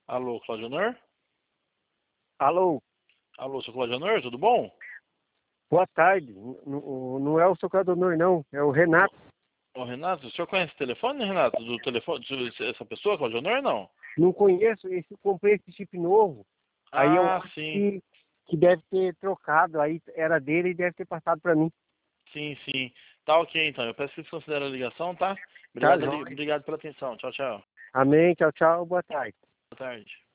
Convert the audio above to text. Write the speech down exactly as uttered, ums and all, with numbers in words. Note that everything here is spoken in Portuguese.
Alô, Claudionor? Alô, Alô, seu Claudionor, tudo bom? boa tarde. N- n- Não é o seu Claudionor, não. É o Renato. Ô, Renato, o senhor conhece o telefone, Renato? Do telefone, de- essa pessoa, Claudionor, não? Não conheço. Esse, comprei esse chip novo. Aí eu Ah, acho sim, que, que deve ter trocado. Aí era dele e deve ter passado para mim. sim, sim. Tá ok, então. Eu peço que você considere a ligação, tá? Tá, Obrigado, ali- jóia. obrigado pela atenção. Tchau, tchau. Amém. Tchau, tchau. Boa tarde. Boa tarde.